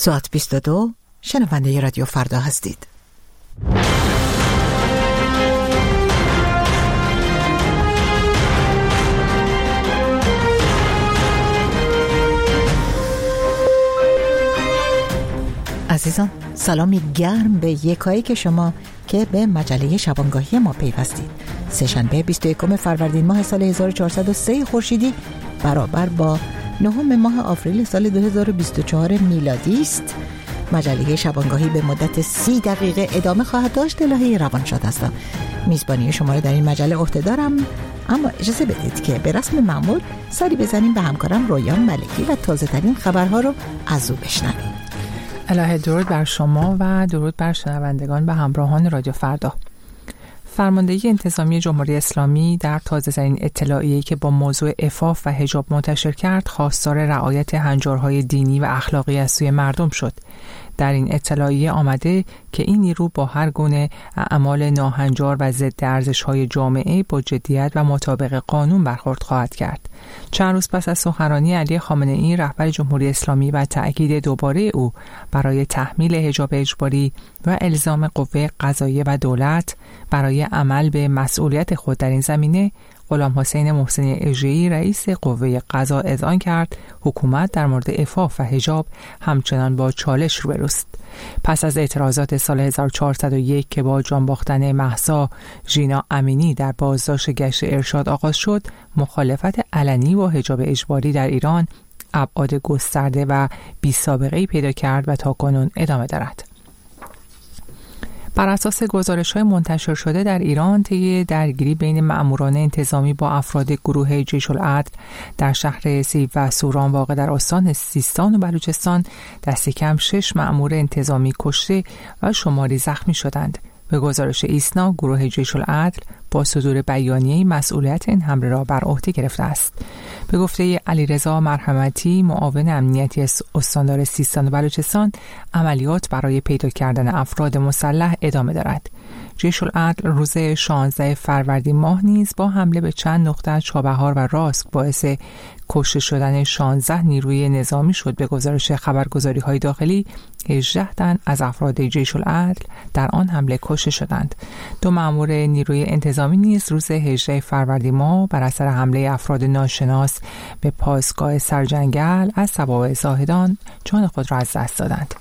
ساعت 22 شنونده رادیو فردا هستید. عزیزان سلامی گرم به یکایی که شما که به مجله شبانگاهی ما پیوستید. سه‌شنبه 21 فروردین ماه سال 1403 خورشیدی برابر با 9 ماه آوریل سال 2024 میلادی است. مجله شبانگاهی به مدت 30 دقیقه ادامه خواهد داشت. الهی روانشاد هستم. میزبانی شما رو در این مجله عهده دارم، اما اجازه بدید که به رسم معمول سری بزنیم به همکارم رویان ملکی و تازه ترین خبرها رو از او بشنویم. الهی درود بر شما و درود بر شنوندگان و همراهان رادیو فردا. فرماندهی انتظامی جمهوری اسلامی در تازه‌ترین اطلاعیه‌ای که با موضوع عفاف و حجاب منتشر کرد، خواستار رعایت هنجارهای دینی و اخلاقی از سوی مردم شد. در این اطلاعیه آمده که این نیرو با هر گونه اعمال ناهنجار و ضد ارزش‌های جامعه با جدیت و مطابق قانون برخورد خواهد کرد. چند روز پس از سخنرانی علی خامنه‌ای رهبر جمهوری اسلامی و تأکید دوباره او برای تحمیل حجاب اجباری و الزام قوه قضاییه و دولت برای عمل به مسئولیت خود در این زمینه، غلامحسین محسنی اژه‌ای رئیس قوه قضا اذعان کرد حکومت در مورد عفاف و حجاب همچنان با چالش روبروست. پس از اعتراضات سال 1401 که با جان باختن مهسا ژینا امینی در بازداشت گشت ارشاد آغاز شد، مخالفت علنی با حجاب اجباری در ایران ابعاد گسترده و بی‌سابقه‌ای پیدا کرد و تاکنون ادامه دارد. بر اساس گزارش‌های منتشر شده در ایران، طی درگیری بین مأموران انتظامی با افراد گروه جیش العدل در شهر سیب و سوران واقع در استان سیستان و بلوچستان، دست کم 6 مأمور انتظامی کشته و شماری زخمی شدند. به گزارش ایسنا، گروه جیش العدل با صدور بیانیه‌ای مسئولیت این حمله را بر عهده گرفته است. به گفته علیرضا مرحمتی، معاون امنیتی استاندار سیستان و بلوچستان، عملیات برای پیدا کردن افراد مسلح ادامه دارد. جیش العدل روز 16 فروردین ماه نیز با حمله به چند نقطه از چابهار و راسک باعث کشته شدن 16 نیروی نظامی شد. به گزارش خبرگزاری‌های داخلی، 18 تن از افراد جیش العدل در آن حمله کشته شدند. 2 مأمور نیروی انتظامی نیز روز 18 فروردین ماه بر اثر حمله افراد ناشناس به پاسگاه سرجنگل از سواحل زاهدان جان خود را از دست دادند.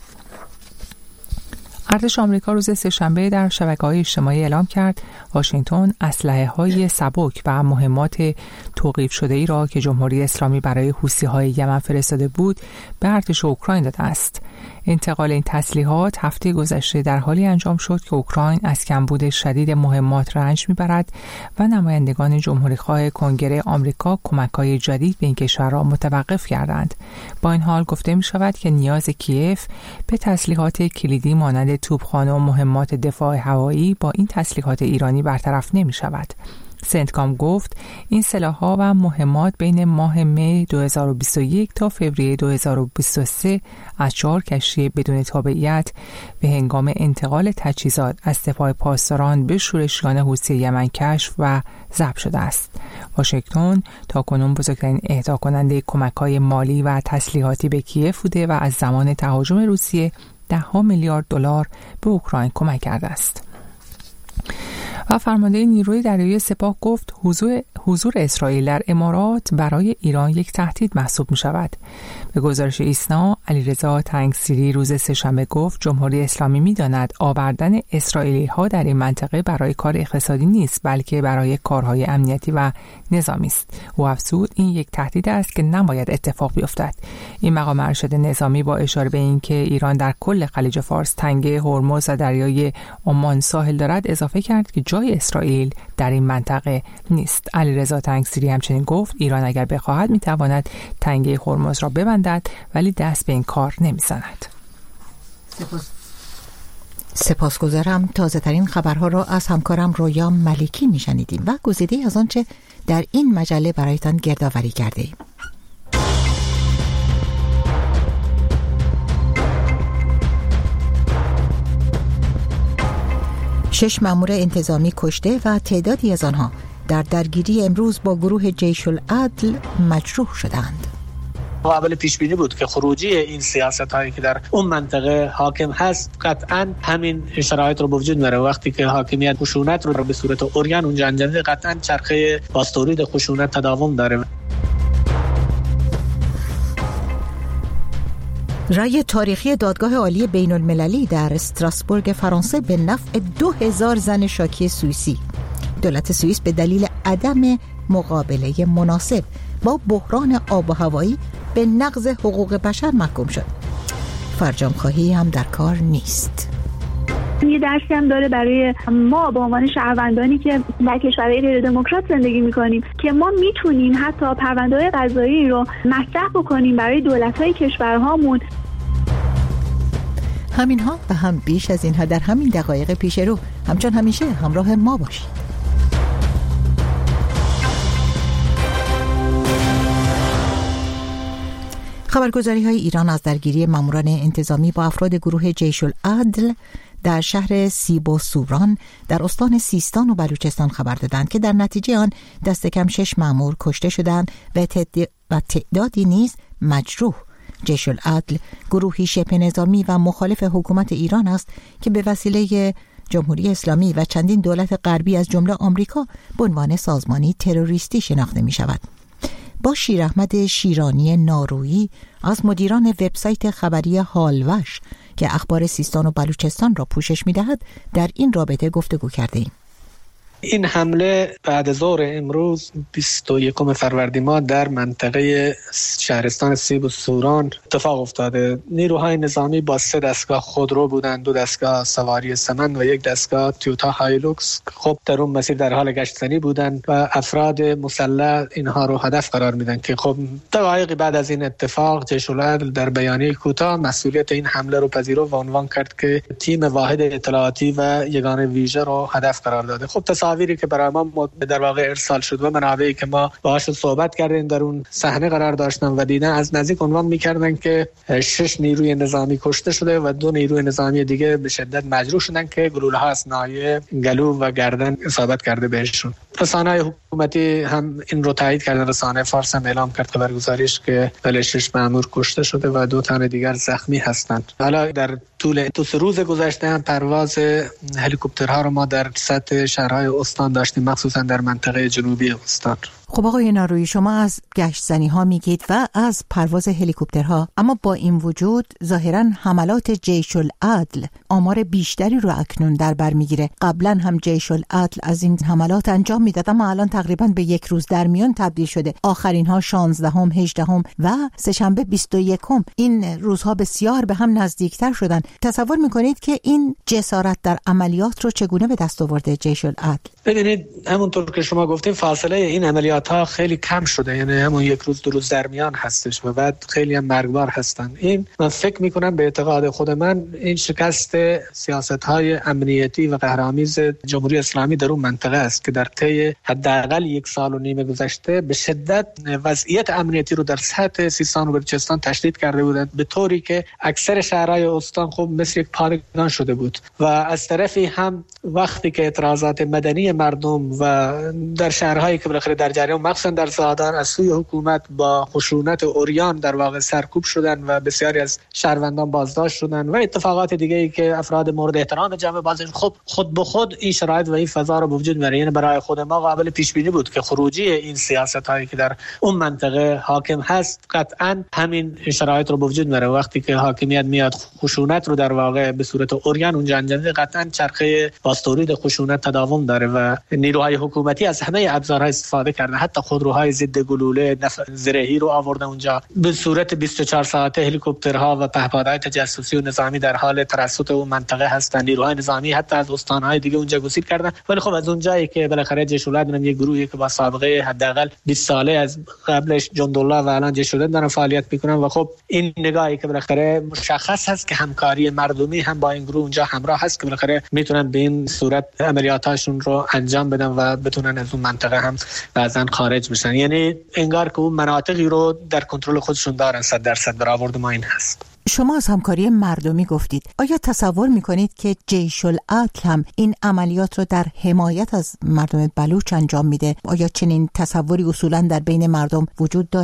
ارتش آمریکا روز سه‌شنبه در شبکه‌های اجتماعی اعلام کرد واشنگتن اسلحه‌های سبک و مهمات توقیف شده‌ای را که جمهوری اسلامی برای حوثی‌های یمن فرستاده بود به ارتش اوکراین داده است. انتقال این تسلیحات هفته گذشته در حالی انجام شد که اوکراین از کمبود شدید مهمات رنج می‌برد و نمایندگان جمهوری‌خواه کنگره آمریکا کمک‌های جدید به این کشور را متوقف کردند. با این حال گفته می‌شود که نیاز کیف به تسلیحات کلیدی مانند توپخانه و مهمات دفاع هوایی با این تسلیحات ایرانی برطرف نمی‌شود. سنتکام گفت این سلاح‌ها و مهمات بین ماه می 2021 تا فوریه 2023 از 4 کشتی بدون تابعیت به هنگام انتقال تجهیزات از دفاع پاسداران به شورشیان حوثی یمن کشف و ضبط شده است. واشنگتن تاکنون بزرگترین اهدا کننده کمک‌های مالی و تسلیحاتی به کیف بوده و از زمان تهاجم روسیه $10 میلیارد به اوکراین کمک کرده است. و فرمانده نیروی دریایی سپاه گفت حضور اسرائیل در امارات برای ایران یک تهدید محسوب می شود. به گزارش ایسنا، علیرضا تنگسیری روز سه‌شنبه گفت جمهوری اسلامی می داند آوردن اسرائیلی ها در این منطقه برای کار اقتصادی نیست، بلکه برای کارهای امنیتی و نظامی است. او افزود این یک تهدید است که نباید اتفاق بیفتد. این مقام ارشد نظامی با اشاره به اینکه ایران در کل خلیج فارس، تنگه هرمز و دریای عمان ساحل دارد اضافه کرد که جای اسرائیل در این منطقه نیست. علیرضا تنگسیری همچنین گفت ایران اگر بخواهد میتواند تنگه هرمز را ببندد، ولی دست به این کار نمیزند. سپاسگزارم. تازه ترین خبرها را از همکارم رویا ملکی میشنیدیم و گزیده از آنچه در این مجله برایتان گردآوری کرده ایم. 6 مأمور انتظامی کشته و تعدادی از آنها در درگیری امروز با گروه جیش العدل مجروح شدند. قابل پیش بینی بود که خروجی این سیاست هایی که در اون منطقه حاکم هست قطعا همین شرایط رو به وجود میاره. وقتی که حاکمیت خشونت رو به صورت عریان اونجا انجام میده، قطعا چرخه باستورید خشونت تداوم داره. رأی تاریخی دادگاه عالی بین المللی در استراسبورگ فرانسه به نفع 2000 زن شاکی سوئیسی. دولت سوئیس به دلیل عدم مقابله مناسب با بحران آب و هوایی به نقض حقوق بشر محکوم شد. فرجام خواهی هم در کار نیست. یه درسی هم داره برای ما به عنوان شهروندانی که در کشورهای غیر دموکرات زندگی میکنیم که ما میتونیم حتی پرونده‌های قضایی رو مطرح بکنیم برای دولت‌های کشورهامون. همینها و هم بیش از اینها در همین دقایق پیش رو. همچون همیشه همراه ما باشید. خبرگزاری‌های ایران از درگیری ماموران انتظامی با افراد گروه جیش العدل در شهر سیب و سوران در استان سیستان و بلوچستان خبر دادند که در نتیجه آن دست کم 6 مامور کشته شدند و تعدادی نیز مجروح. جیش العدل گروهی شبه نظامی و مخالف حکومت ایران است که به وسیله جمهوری اسلامی و چندین دولت غربی از جمله آمریکا به عنوان سازمانی تروریستی شناخته می شود. با شیر احمد شیرانی نارویی از مدیران وبسایت خبری حالوش که اخبار سیستان و بلوچستان را پوشش می‌دهد در این رابطه گفتگو کرده‌ایم. این حمله بعد ظهر امروز 21 فروردین ماه در منطقه شهرستان سیب و سوران اتفاق افتاده. نیروهای نظامی با 3 دستگاه خودرو بودند، 2 دستگاه سواری سمن و 1 دستگاه تویوتا هایلوکس. خب در اون مسیر در حال گشتزنی بودند و افراد مسلح اینها رو هدف قرار میدن که خب دقایقی بعد از این اتفاق جیش العدل در بیانیه کوتاه مسئولیت این حمله رو پذیرفت و عنوان کرد که تیم واحد اطلاعاتی و یگان ویژه رو هدف قرار داده. خب تصاویری که برای ما در واقع ارسال شد و منابعی که ما باهاش صحبت کردیم در اون صحنه قرار داشتن و دیدن از نزدیک عنوان می‌کردن که 6 نیروی نظامی کشته شده و 2 نیروی نظامی دیگه به شدت مجروح شدن که گلوله‌ها از ناحیه گلو و گردن اصابت کرده بهشون. رسانه‌های حکومتی هم این رو تایید کردن. رسانه فارس هم اعلام کرد خبرگزاریش که 6 مأمور کشته شده و 2 تن دیگر زخمی هستند. حالا در طول 2 روز گذشته هم پرواز هلیکوپترها رو ما در سطح شهرهای استان داشتیم، مخصوصا در منطقه جنوبی استان. خب آقای نارویی، شما از گشتزنی ها میگید و از پرواز هلیکوپترها، اما با این وجود ظاهرا حملات جیش العدل آمار بیشتری رو اکنون در بر میگیره. قبلا هم جیش العدل از این حملات انجام میداد اما الان تقریبا به 1 روز در میان تبدیل شده. آخرین ها 16ام، 18ام و سه‌شنبه 21ام. این روزها بسیار به هم نزدیکتر شدن. تصور میکنید که این جسارت در عملیات رو چگونه به دست آورده جیش العدل؟ ببینید همونطور که شما گفتین فاصله این عملیات ها خیلی کم شده، یعنی همون 1 روز 2 روز در میان هستش و بعد خیلی هم مرگبار هستن. این من فکر میکنم به اعتقاد خود من این شکست سیاست های امنیتی و قهرآمیز جمهوری اسلامی در اون منطقه است که در طی حداقل 1.5 سال گذشته به شدت وضعیت امنیتی رو در سطح سیستان و بلوچستان تشدید کرده بودند، به طوری که اکثر شهرهای استان خب مثل یک پادگان شده بود. و از طرفی هم وقتی که اعتراضات مدنی مردم و در شهرهایی که بالاخره در جریان مخصوصا در زادان از سوی حکومت با خشونت عریان در واقع سرکوب شدن و بسیاری از شهروندان بازداشت شدن و اتفاقات دیگه‌ای که افراد مورد احترام جامعه بازداشت، خود به خود این شرایط و این فضا رو به وجود میاره. یعنی برای خود ما قابل پیش بینی بود که خروجی این سیاستایی که در اون منطقه حاکم هست قطعا همین شرایط رو به وجود میاره. وقتی که حاکمیت میاد خشونت رو در واقع به صورت عریان اونجا انجام میده، قطعا چرخه باستورید خشونت تداوم داره و نیروهای حکومتی از همه ابزارها استفاده کردن، حتی خودروهای ضد گلوله زرهی رو آورده اونجا. به صورت 24 ساعته هلیکوپترها و پهپادهای تجسسی و نظامی در حال ترصد اون منطقه هستند. نیروهای نظامی حتی از استانهای دیگه اونجا گسیل کردن. ولی خب از اونجایی که بالاخره جیش العدل یک گروهی که با سابقه حداقل 20 ساله از قبلش جندالله و الان جیش العدل دارن فعالیت میکنن و خب این نگاهی که بالاخره مشخص هست که همکاری مردمی هم با این گروه اونجا همراه هست که بالاخره میتونن به این صورت عملیاتاشون رو انجام بدن و بتونن از اون منطقه هم بعضن خارج بشن. یعنی انگار که اون مناطقی رو در کنترل خودشون دارن. 100% برآورد ما این هست. شما از همکاری مردمی گفتید. آیا تصور میکنید که جیش العدل هم این عملیات رو در حمایت از مردم بلوچ انجام میده؟ آیا چنین تصوری اصولا در بین مردم وجود داره؟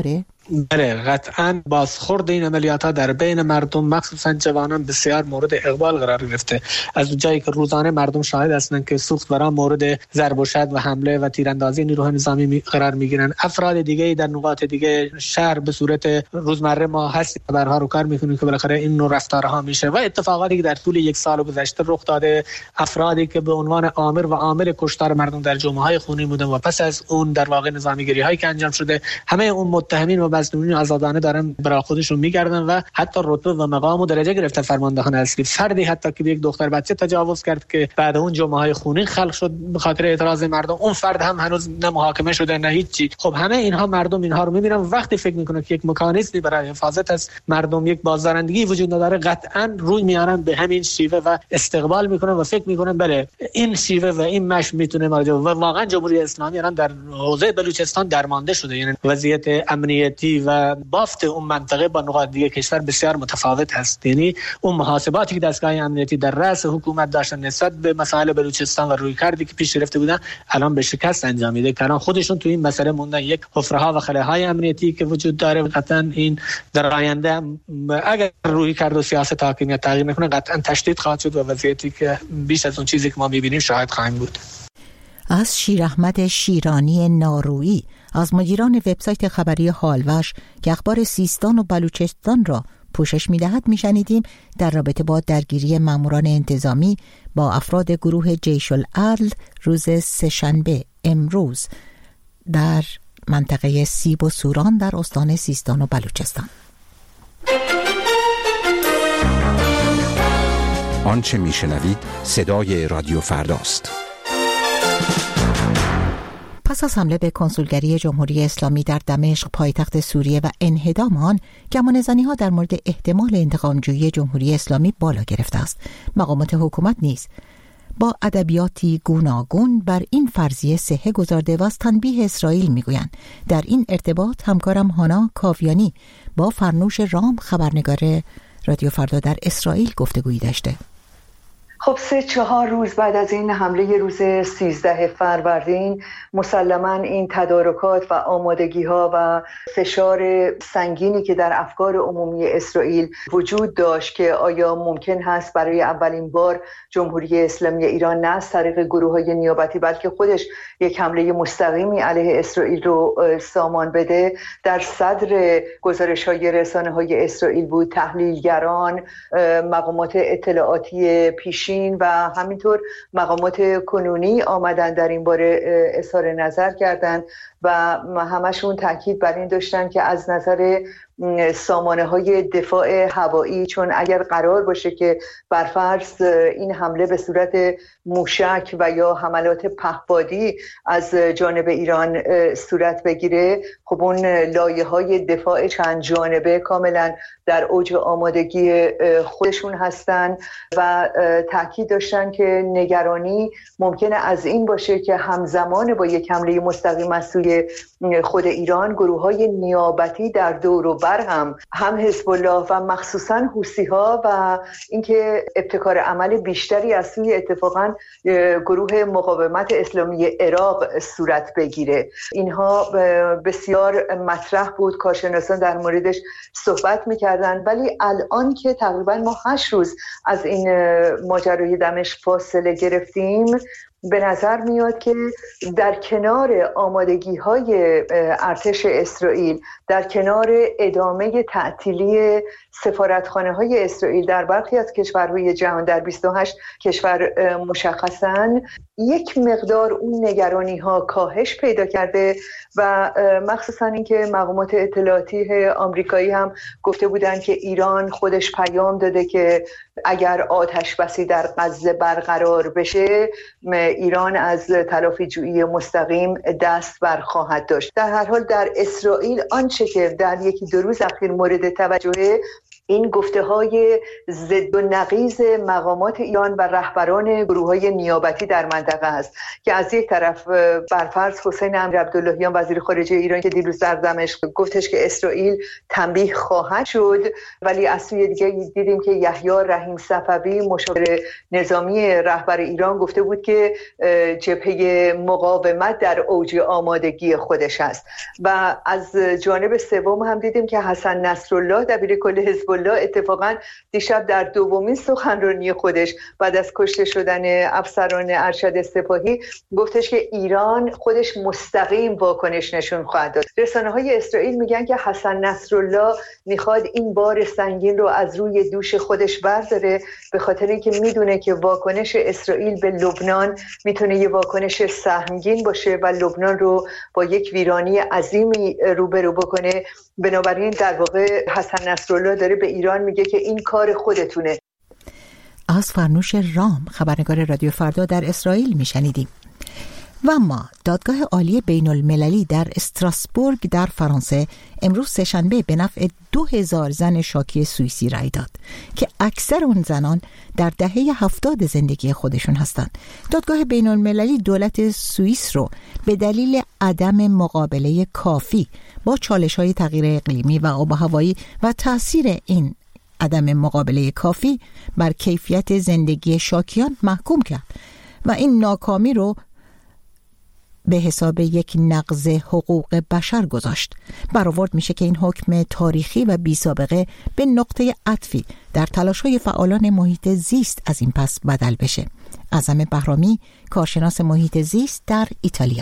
بله قطعا بازخورد این عملیات ها در بین مردم مخصوصا جوانان بسیار مورد اقبال قرار گرفته. از جایی که روزانه مردم شاهد هستند که سوخت بران مورد ضرب و شتم و حمله و تیراندازی نیروهای نظامی قرار میگیرن. افراد دیگه در نقاط دیگه شهر به صورت روزمره ما هستیم برها رو کار میکنیم که بالاخره این نوع رفتارها میشه و اتفاقاتی که در طول یک سال گذشته رخ داده، افرادی که به عنوان عامل و عامل کشتار مردم در جمعه‌های خونین بودن و پس از اون در واقع نظامیگری هایی که انجام شده، همه اون متهمین و مظنونین آزادانه دارن برای خودشون میگردن و حتی رتبه و مقام و درجه گرفته فرماندهان اصلی. فردی حتی که به یک دختر بچه تجاوز کرد که بعد اون جمعه‌های خونین خلق شد به خاطر اعتراض مردم، اون فرد هم هنوز نه محاکمه شده نه هیچی. خب همه اینها مردم اینها رو میبینن، وقتی فکر میکنن که یک مکانیزمی برای حفاظت از مردم، یک بازدارندگی وجود نداره، قطعا روی میارن به همین شیوه و استقبال میکنن و فکر میکنن بله این شیوه و این مش میتونه و واقعا جمهوری اسلامی الان در حوزه بلوچستان درمانده شده. یعنی وضعیت امنیتی و بافت اون منطقه با نقاط دیگه کشور بسیار متفاوت هست. یعنی اون محاسباتی که دستگاه امنیتی در رأس حکومت داشتن نسبت به مسائل بلوچستان و رویکردی که پیش گرفته بودن الان به شکست انجامیده که الان خودشون تو این مسئله موندن. یک حفره‌ها و خلاهای امنیتی که وجود داره، قطعا این در آینده اگر رویکرد و سیاست حاکمیت تغییر نکنه قطعا تشدید خواهد شد و وضعیتی که بیش از اون چیزی که ما می‌بینیم شاهد خواهیم بود. از شیراحمد شیرانی نارویی از مدیران وبسایت خبری حالوش که اخبار سیستان و بلوچستان را پوشش می‌دهد می‌شنیدیم در رابطه با درگیری ماموران انتظامی با افراد گروه جیش العدل روز سه‌شنبه امروز در منطقه سیب و سوران در استان سیستان و بلوچستان. آنچه میشنوید صدای رادیو فرداست. پس از حمله به کنسولگری جمهوری اسلامی در دمشق پایتخت سوریه و انهدام آن، گمانه‌زنی‌ها در مورد احتمال انتقام‌جویی جمهوری اسلامی بالا گرفته است. مقامات حکومت نیز با ادبیاتی گوناگون بر این فرضیه صحه گذارده و از تنبیه اسرائیل میگویند. در این ارتباط همکارم هانا کاویانی با فرنوش رام خبرنگار رادیو فردا در اسرائیل گفتگویی داشته. خب 3-4 روز بعد از این حمله روز 13 فروردین مسلماً این تدارکات و آمادگی‌ها و فشار سنگینی که در افکار عمومی اسرائیل وجود داشت که آیا ممکن هست برای اولین بار جمهوری اسلامی ایران نه از طریق گروه‌های نیابتی بلکه خودش یک حمله مستقیمی علیه اسرائیل رو سامان بده، در صدر گزارش‌های رسانه‌های اسرائیل بود. تحلیلگران، مقامات اطلاعاتی پیشین و همینطور مقامات کنونی آمدن در این باره اظهار نظر کردند و همشون تاکید بر این داشتن که از نظر سامانه‌های دفاع هوایی، چون اگر قرار باشه که برفرض این حمله به صورت موشک و یا حملات پهپادی از جانب ایران صورت بگیره، خب اون لایه‌های دفاع چند جانبه کاملا در اوج آمادگی خودشون هستن و تاکید داشتن که نگرانی ممکنه از این باشه که همزمان با یک حمله مستقیم از سوی خود ایران گروه‌های نیابتی در دور و بر هم حزب الله و مخصوصاً حوثی‌ها و اینکه ابتکار عمل بیشتری از سوی اتفاقاً گروه مقاومت اسلامی عراق صورت بگیره. اینها بسیار مطرح بود، کارشناسان در موردش صحبت می‌کردن، ولی الان که تقریباً ما 8 روز از این ماجرای دمشق فاصله گرفتیم، به نظر میاد که در کنار آمادگی‌های ارتش اسرائیل، در کنار ادامه تعطیلی سفارتخانه‌های اسرائیل در برخی از کشورهای جهان، در 28 کشور مشخصاً، یک مقدار اون نگرانی‌ها کاهش پیدا کرده و مخصوصاً اینکه مقامات اطلاعاتی آمریکایی هم گفته بودند که ایران خودش پیام داده که اگر آتش بسی در غزه برقرار بشه، ایران از تلافی‌جویی مستقیم دست بر خواهد داشت. در هر حال در اسرائیل آنچه که در 1-2 روز اخیر مورد توجه این گفته‌های ضد و نقیض مقامات ایران و رهبران گروه‌های نیابتی در منطقه است که از یک طرف برفرض حسین امیرعبداللهیان وزیر خارجه ایران که دیروز در دمشق گفتش که اسرائیل تنبیه خواهد شد، ولی از سوی دیگه دیدیم که یحیی رحیم صفوی مشاور نظامی رهبر ایران گفته بود که جبهه مقاومت در اوج آمادگی خودش است. و از جانب سوم هم دیدیم که حسن نصرالله دبیرکل حزب الله اتفاقا دیشب در دومین سخنرانی خودش بعد از کشته شدن افسران ارشد سپاهی گفتش که ایران خودش مستقیم واکنش نشون خواهد داد. رسانه‌های اسرائیل میگن که حسن نصرالله میخواد این بار سنگین رو از روی دوش خودش برداره، به خاطر اینکه میدونه که واکنش اسرائیل به لبنان میتونه یه واکنش سهمگین باشه و لبنان رو با یک ویرانی عظیمی روبرو بکنه. بنابراین در واقع حسن نصرالله داره به ایران میگه که این کار خودتونه. از فرنوش رام، خبرنگار رادیو فردا در اسرائیل میشنیدیم. و اما دادگاه عالی بین المللی در استراسبورگ در فرانسه امروز سه‌شنبه به نفع 2000 زن شاکی سوئیسی رأی داد که اکثر اون زنان در دهه 70 زندگی خودشون هستند. دادگاه بین المللی دولت سوئیس رو به دلیل عدم مقابله کافی با چالش‌های تغییر اقلیمی و آب و هوایی و تأثیر این عدم مقابله کافی بر کیفیت زندگی شاکیان محکوم کرد و این ناکامی رو به حساب یک نقض حقوق بشر گذاشت. برآورد میشه که این حکم تاریخی و بی سابقه به نقطه عطفی در تلاش‌های فعالان محیط زیست از این پس بدل بشه. اعظم بهرامی، کارشناس محیط زیست در ایتالیا: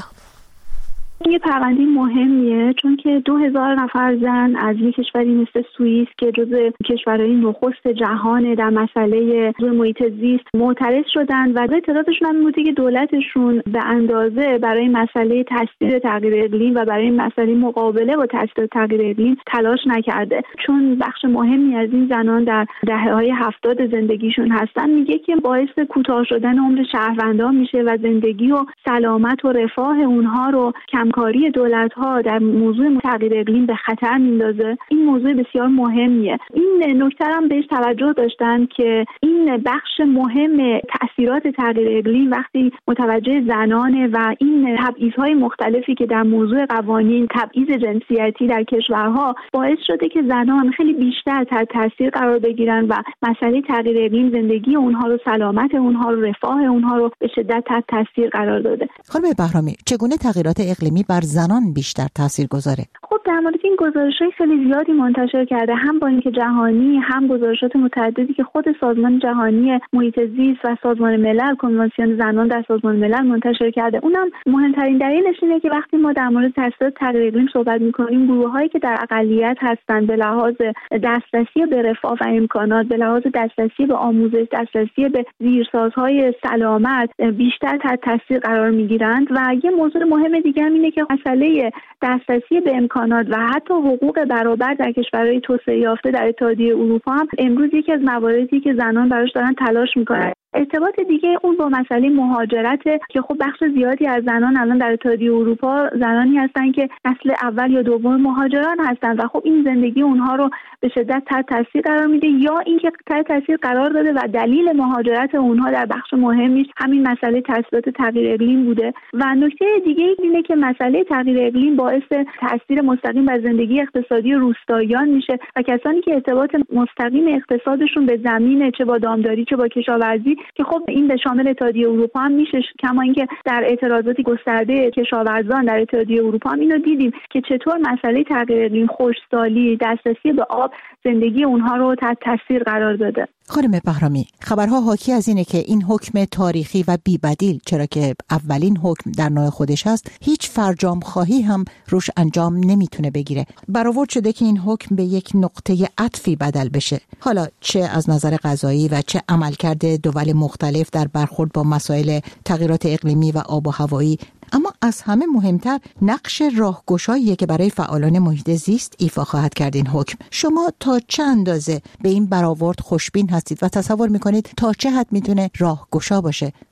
یه پرونده مهمیه چون که 2000 نفر زن از یک کشوری مثل سوئیس که جزو کشورهای نخست جهان در مسئله محیط زیست معترض شدن و اعتراضشون هم بوده که دولتشون به اندازه برای مسئله تاثیر تغییر اقلیم و برای مسئله مقابله با تاثیر تغییر اقلیم تلاش نکرده، چون بخش مهمی از این زنان در دهه‌های 70 زندگیشون هستن. میگه که باعث کوتاه شدن عمر شهروندان میشه و زندگی و سلامت و رفاه اونها رو کمکاری دولت‌ها در موضوع تغییر اقلیم به خطر میندازه. این موضوع بسیار مهمیه. این نکته هم بهش توجه داشتن که این بخش مهم تأثیرات تغییر اقلیم وقتی متوجه زنانه و این تبعیض‌های مختلفی که در موضوع قوانین تبعیض جنسیتی در کشورها باعث شده که زنان خیلی بیشتر تحت تاثیر قرار بگیرن و مسئله تغییر اقلیم زندگی اونها رو، سلامت اونها رو، رفاه اونها رو به شدت تحت تاثیر قرار داده. خانم بهرامی، چگونه تغییرات اقلیمی بر زنان بیشتر تاثیر گذاره؟ خب در مورد این گزارش‌های خیلی زیادی منتشر کرده، هم بانک جهانی، هم گزارشات متعددی که خود سازمان جهانی محیط زیست و سازمان ملل، کنوانسیون زنان در سازمان ملل منتشر کرده. اونم مهمترین دلیلش اینه که وقتی ما در مورد تاثیرات تغییر اقلیم صحبت می‌کنیم، گروه‌هایی که در اقلیت هستن به لحاظ دسترسی به رفاه و امکانات، به لحاظ دسترسی به آموزش، دسترسی به زیرسازهای سلامت بیشتر تحت تاثیر قرار می‌گیرند. و یه موضوع مهم دیگه اینه که مسئله دسترسی به امکانات و حتی حقوق برابر در کشورهای توسعه یافته در اتحادیه اروپا هم امروز یکی از مواردی که زنان براش دارن تلاش میکنن. ارتباط دیگه اون با مسئله مهاجرت که خب بخش زیادی از زنان الان در اتحادیه اروپا زنانی هستن که نسل اول یا دوم مهاجران هستن و خب این زندگی اونها رو به شدت تحت تاثیر قرار میده، یا اینکه تحت تاثیر قرار داده و دلیل مهاجرت اونها در بخش مهمیش همین مسئله تاثیرات تغییر اقلیم بوده. و نکته دیگه اینه که مسئله تغییر اقلیم باعث تاثیر مستقیم بر زندگی اقتصادی روستاییان میشه و کسانی که ارتباط مستقیم اقتصادشون به زمین، چه با دامداری چه با کشاورزی، که خب این به شامل اتحادیه اروپا هم میشه، کما اینکه در اعتراضات گسترده کشاورزان در اتحادیه اروپا هم اینو دیدیم که چطور مسئله تغییر اقلیم، خشکسالی، دسترسی به آب زندگی اونها رو تحت تاثیر قرار داده. خانم بهرامی، خبرها حاکی از اینه که این حکم تاریخی و بی‌بدیل، چرا که اولین حکم در نوع خودش هست، هیچ فرجام خواهی هم روش انجام نمیتونه بگیره. برآورد شده که این حکم به یک نقطه عطفی بدل بشه، حالا چه از نظر قضایی و چه عملکرد دول مختلف در برخورد با مسائل تغییرات اقلیمی و آب و هوایی. اما از همه مهمتر نقش راهگشاییه که برای فعالان محیط زیست ایفا خواهد کرد این حکم. شما تا چه اندازه به این برآورد خوشبین هستید و تصور میکنید تا چه حد میتونه راهگشا باشه؟ ببینید،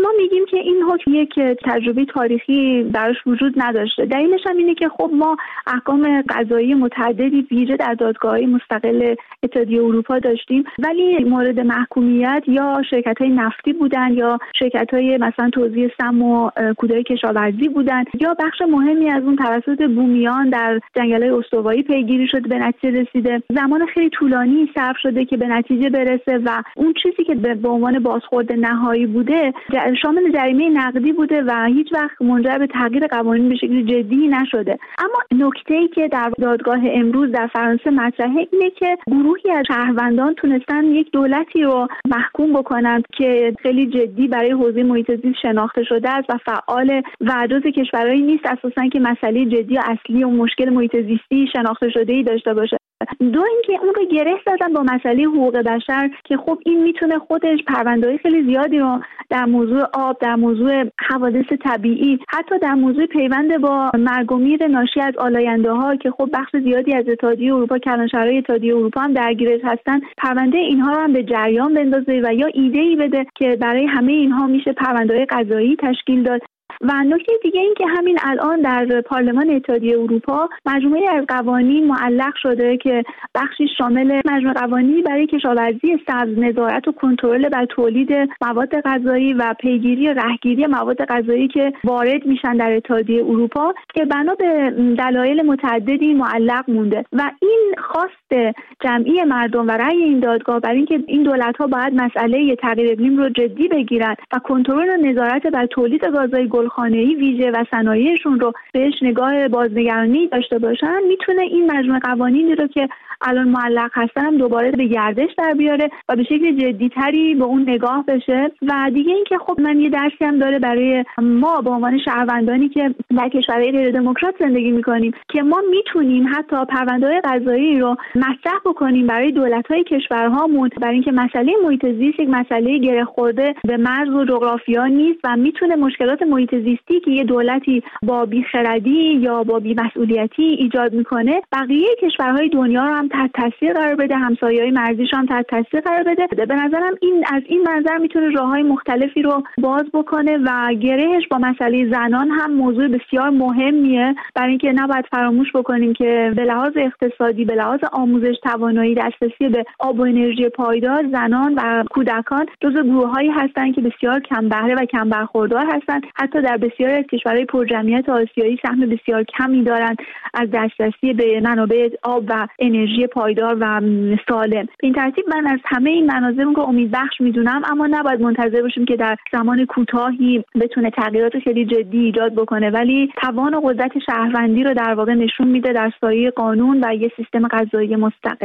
ما میگیم که این حکم یک تجربه تاریخی براش وجود نداشته. دلیلش هم اینه که خب ما احکام قضایی متعددی ویژه در دادگاه‌های مستقل اتحادیه اروپا داشتیم، ولی مورد محکومیت یا شرکت‌های نفتی بودن یا شرکت‌های مثلا توزیع سم و کودهای کشاورزی بودن یا بخش مهمی از اون توسط بومیان در جنگل‌های استوایی پیگیری شده به نتیجه رسیده. زمان خیلی طولانی صرف شده که به نتیجه برسه و اون چیزی که به عنوان بازخورد نهایی بوده شامل جریمه نقدی بوده و هیچ وقت منجر به تغییر قوانین به شکل جدی نشده. اما نکته‌ای که در دادگاه امروز در فرانسه مطرحه اینه که گروهی از شهروندان تونستن یک دولتی رو محکوم بکنند که خیلی جدی برای حوزه محیط زیست شناخته شده است و فعال و جزو کشورهایی نیست اساساً که مسئله جدی و اصلی و مشکل محیط زیستی شناخته شده‌ای داشته باشه. دو اینکه اون رو گره زدن با مسئله حقوق بشر که خب این میتونه خودش پرونده‌های خیلی زیادی رو در موضوع آب، در موضوع حوادث طبیعی، حتی در موضوع پیوند با مرگ و میر ناشی از آلاینده‌ها که خب بخش زیادی از اتحادیه اروپا، کلانشهرهای اتحادیه اروپا هم درگیرش هستن، پرونده اینها رو هم به جریان بندازه و یا ایده‌ای بده که برای همه اینها میشه پرونده‌های قضایی تشکیل داد. و نکته دیگه این که همین الان در پارلمان اتحادیه اروپا مجموعه از قوانین معلق شده که بخشی شامل مجموعه قوانینی برای کشاورزی سبز، نظارت و کنترل بر تولید مواد غذایی و پیگیری و رهگیری مواد غذایی که وارد میشن در اتحادیه اروپا که بنا به دلایل متعددی معلق مونده و این خواست جمعی مردم و رأی این دادگاه برای اینکه این دولت‌ها باید مسئله تغییر اقلیم رو جدی بگیرن و کنترل و نظارت بر تولید گازهای گلخانه‌ای ویژه و صنایعشون رو بهش نگاه بازنگرانی داشته باشن، میتونه این مجموعه قوانینی رو که الان معلق هستن دوباره به گردش در بیاره و به شکل جدی‌تری به اون نگاه بشه. و دیگه اینکه خب من یه درسی هم داره برای ما به عنوان شهروندانی که در کشورهای غیر دموکرات زندگی می‌کنیم که ما میتونیم حتی پرونده‌های قضایی رو مطرح بکنیم برای دولت‌های کشورهامون، برای اینکه مسئله محیط زیست یک مسئله گره خورده به مرز و جغرافیا نیست و میتونه مشکلات محیط زیستی که یه دولتی با بیخردی یا با بی‌مسئولیتی ایجاد میکنه بقیه کشورهای دنیا رو هم تحت تاثیر قرار بده، همسایه‌های مرزیش هم تحت تاثیر قرار بده. به نظرم این از این منظر میتونه راههای مختلفی رو باز بکنه و گرهش با مسئله زنان هم موضوع بسیار مهمیه، برای اینکه نباید فراموش بکنیم که به لحاظ اقتصادی، به لحاظ آموزش، توانایی دسترسی به آب و انرژی پایدار زنان و کودکان جزو گروه‌هایی هستند که بسیار کم بهره و کم برخوردار هستند. حتی در بسیاری از کشورهای پرجمعیت آسیایی سهم بسیار کمی دارند از دسترسی به منابع آب و انرژی پایدار و سالم. به این ترتیب من از همه این مناظر رو امیدبخش میدونم، اما نباید منتظر باشیم که در زمان کوتاهی بتونه تغییرات خیلی جدی ایجاد بکنه، ولی توان و قدرت شهروندی رو در واقع نشون میده در سایه قانون و یه سیستم قضایی مستقل.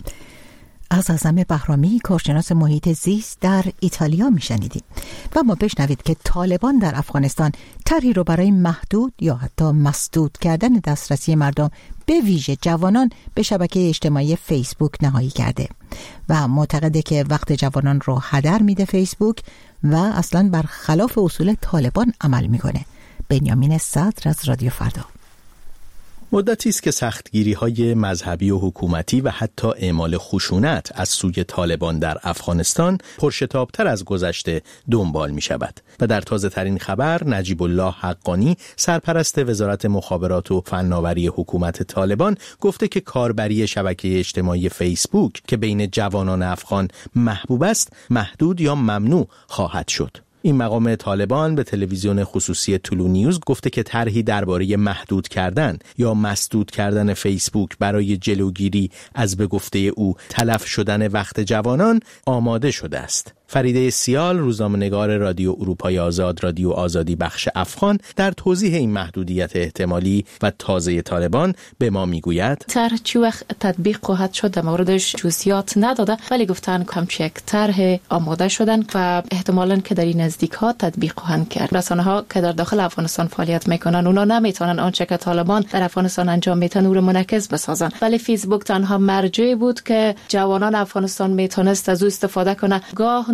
از اعظم بهرامی، کارشناس محیط زیست در ایتالیا میشنیدیم و ما بشنوید که طالبان در افغانستان طرحی رو برای محدود یا حتی مسدود کردن دسترسی مردم به ویژه جوانان به شبکه اجتماعی فیسبوک نهایی کرده و معتقده که وقت جوانان رو هدر میده فیسبوک و اصلاً برخلاف اصول طالبان عمل میکنه. بنیامین صدر از رادیو فردا. مدتی است که سختگیری‌های مذهبی و حکومتی و حتی اعمال خشونت از سوی طالبان در افغانستان پرشتاب‌تر از گذشته دنبال می‌شود و در تازه‌ترین خبر نجیب الله حقانی سرپرست وزارت مخابرات و فناوری حکومت طالبان گفته که کاربری شبکه اجتماعی فیسبوک که بین جوانان افغان محبوب است محدود یا ممنوع خواهد شد. این مقام طالبان به تلویزیون خصوصی طلوع نیوز گفته که طرحی درباره محدود کردن یا مسدود کردن فیسبوک برای جلوگیری از به گفته او تلف شدن وقت جوانان آماده شده است. فریده سیال، روزنامه‌نگار رادیو اروپای آزاد، رادیو آزادی بخش افغان، در توضیح این محدودیت احتمالی و تازه طالبان به ما میگوید طرح چی وقت تطبیق خواهد شد در موردش جزئیات نداده، ولی گفتن همچین یک طرح آماده شدن و احتمالاً که در این نزدیک‌ها تطبیق خواهند کرد. رسانه‌ها که در داخل افغانستان فعالیت میکنن اونا نمیتونن آنچه که طالبان در افغانستان انجام میدن او رو منعکس بسازن، ولی فیسبوک تنها مرجعی بود که جوانان افغانستان میتونست از او استفاده کنه. گاه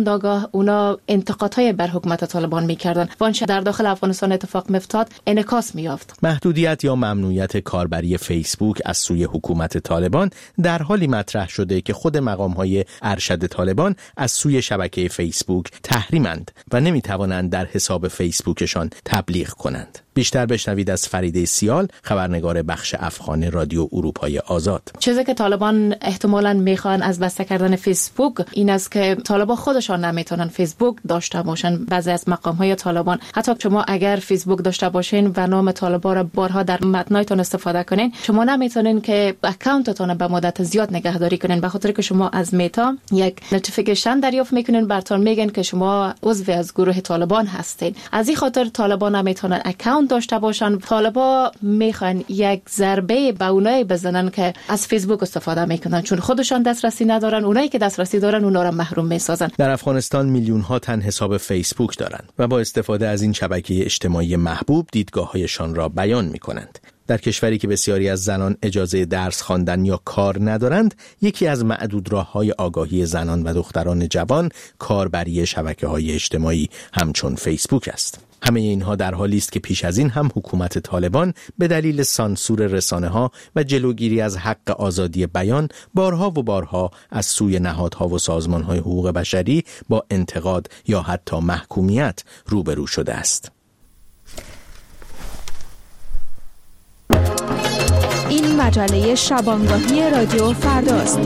آگاه اونا انتقادهای بر حکومت طالبان میکردن و آنچه در داخل افغانستان اتفاق میافتاد انعکاس میافت. محدودیت یا ممنوعیت کاربری فیسبوک از سوی حکومت طالبان در حالی مطرح شده که خود مقام‌های ارشد طالبان از سوی شبکه فیسبوک تحریمند و نمیتوانند در حساب فیسبوکشان تبلیغ کنند. بیشتر بشنوید از فریده سیال، خبرنگار بخش افغان رادیو اروپای آزاد. چیزی که طالبان احتمالاً میخوان از بسته کردن فیسبوک این است که طالبان خودشان نمیتونن فیسبوک داشته باشن. بعضی از مقام‌های طالبان حتی شما اگر فیسبوک داشته باشین و نام طالبان را بارها در متنایتون استفاده کنین، شما نمیتونین که اکانتتون به مدت زیاد نگهداری کنین، به خاطر که شما از متا یک نوتیفیکیشن دریافت میکنین، براتون میگن که شما عضو از گروه طالبان هستین. از این خاطر طالبان نمیتونن اکانت داشته باشن. طالبان میخوان یک ضربه به اونایی بزنن که از فیسبوک استفاده میکنن، چون خودشان دسترسی ندارن، اونایی که دسترسی دارن اونا را محروم میسازن. در افغانستان میلیون ها تن حساب فیسبوک دارند و با استفاده از این شبکه اجتماعی محبوب دیدگاه‌هایشان را بیان میکنند. در کشوری که بسیاری از زنان اجازه درس خواندن یا کار ندارند، یکی از معدود راه‌های آگاهی زنان و دختران جوان کاربری شبکه‌های اجتماعی همچون فیسبوک است. همه اینها در حالی است که پیش از این هم حکومت طالبان به دلیل سانسور رسانه‌ها و جلوگیری از حق آزادی بیان بارها و بارها از سوی نهادها و سازمان‌های حقوق بشری با انتقاد یا حتی محکومیت روبرو شده است. این مجله شبانگاهی رادیو فرداست.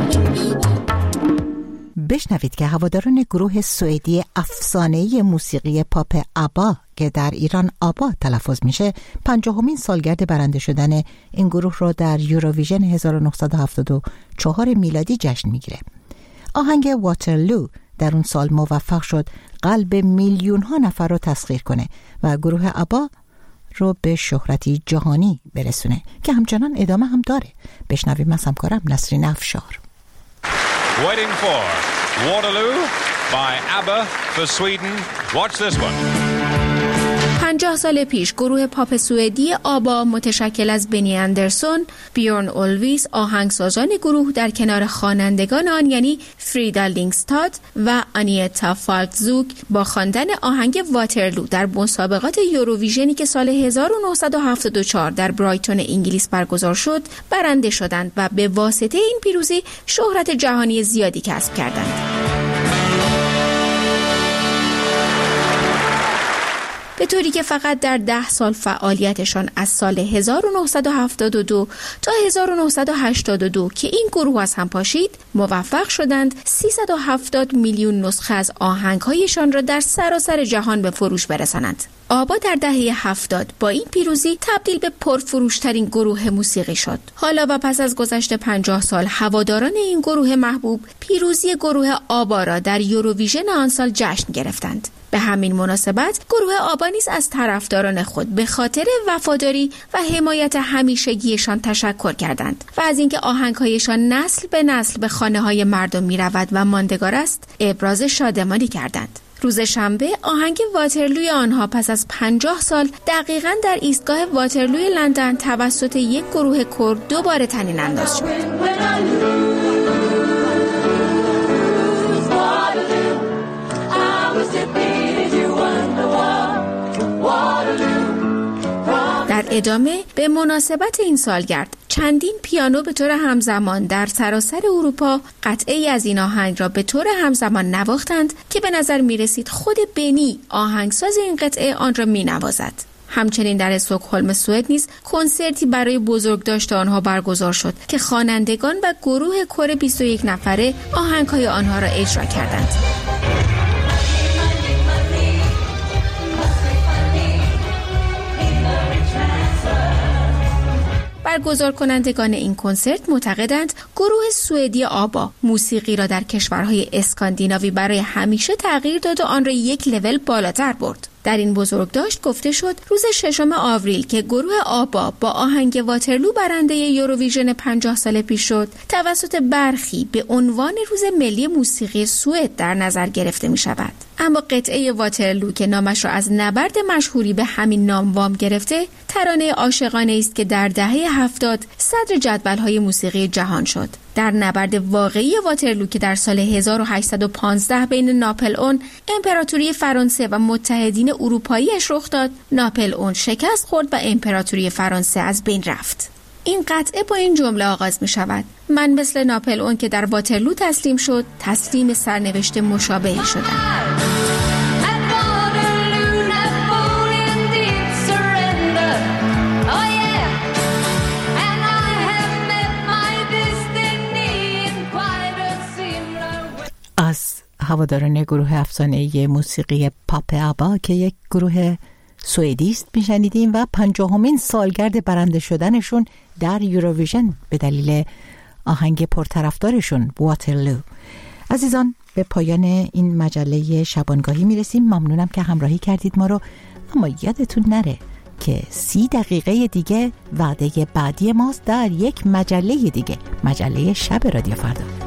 بشنوید که هواداران گروه سوئدی افسانه‌ای موسیقی پاپ آبا که در ایران آبا تلفظ میشه 50مین سالگرد برنده شدن این گروه را در یوروویژن 1974 میلادی جشن میگیره. آهنگ واترلو در اون سال موفق شد قلب میلیون ها نفر رو تسخیر کنه و گروه آبا رو به شهرتی جهانی برسونه که همچنان ادامه هم داره. بشنویم از همکارم نسرین افشار. Waiting for Waterloo by ABBA for Sweden. Watch this one. 50 سال پیش گروه پاپ سوئدی آبا متشکل از بنی اندرسون، بیورن اولویس آهنگسازان گروه در کنار خوانندگان آن یعنی فریدا لینگستاد و آنیتا فالکزوک با خواندن آهنگ واترلو در مسابقات یوروویژنی که سال 1974 در برایتون انگلیس برگزار شد برنده شدند و به واسطه این پیروزی شهرت جهانی زیادی کسب کردند. به طوری که فقط در 10 سال فعالیتشان از سال 1972 تا 1982 که این گروه از هم پاشید موفق شدند 370 میلیون نسخه از آهنگهایشان را در سراسر جهان به فروش برسانند. آبا در دهه 70 با این پیروزی تبدیل به پرفروشترین گروه موسیقی شد. حالا و پس از گذشت 50 سال هواداران این گروه محبوب پیروزی گروه آبا را در یوروویژن آن سال جشن گرفتند. به همین مناسبت گروه آبا نیز از طرفداران خود به خاطر وفاداری و حمایت همیشگیشان تشکر کردند و از اینکه آهنگهایشان نسل به نسل به خانه‌های مردم می‌رود و ماندگار است ابراز شادمانی کردند. روز شنبه آهنگ واترلوی آنها پس از 50 سال دقیقاً در ایستگاه واترلوی لندن توسط یک گروه کرد دوباره طنین انداز شد. در ادامه به مناسبت این سالگرد چندین پیانو به طور همزمان در سراسر اروپا قطعه‌ای از این آهنگ را به طور همزمان نواختند که به نظر می رسید خود بنی آهنگساز این قطعه آن را می نوازد. همچنین در استکهلم سوئد نیز کنسرتی برای بزرگداشت آنها برگزار شد که خوانندگان و گروه کور 21 نفره آهنگ‌های آنها را اجرا کردند. برگزار کنندگان این کنسرت معتقدند گروه سوئدی آبا موسیقی را در کشورهای اسکاندیناوی برای همیشه تغییر داد و آن را یک لول بالاتر برد. در این بزرگداشت گفته شد روز 6 آوریل که گروه آبا با آهنگ واترلو برنده یوروویژن 50 سال پیش شد توسط برخی به عنوان روز ملی موسیقی سوئد در نظر گرفته می شود. اما قطعه واترلو که نامش را از نبرد مشهوری به همین نام وام گرفته ترانه عاشقانه است که در دهه 70 صدر جدول‌های موسیقی جهان شد. در نبرد واقعی واترلو که در سال 1815 بین ناپلئون، امپراتوری فرانسه و متحدین اروپاییش رخ داد، ناپلئون شکست خورد و امپراتوری فرانسه از بین رفت. این قطعه با این جمله آغاز می شود: من مثل ناپلئون که در واترلو تسلیم شد، تسلیم سرنوشت مشابه شدم. از هواداران گروه افسانه‌ای موسیقی پاپ آبا که یک گروه سوئدی است میشنیدیم و 50مین سالگرد برنده شدنشون در یوروویژن به دلیل آهنگ پرطرفدارشون واترلو. عزیزان، به پایان این مجله شبانگاهی میرسیم. ممنونم که همراهی کردید ما رو. اما یادتون نره که 30 دقیقه دیگه وعده بعدی ماست در یک مجله دیگه، مجله شب رادیو فردا.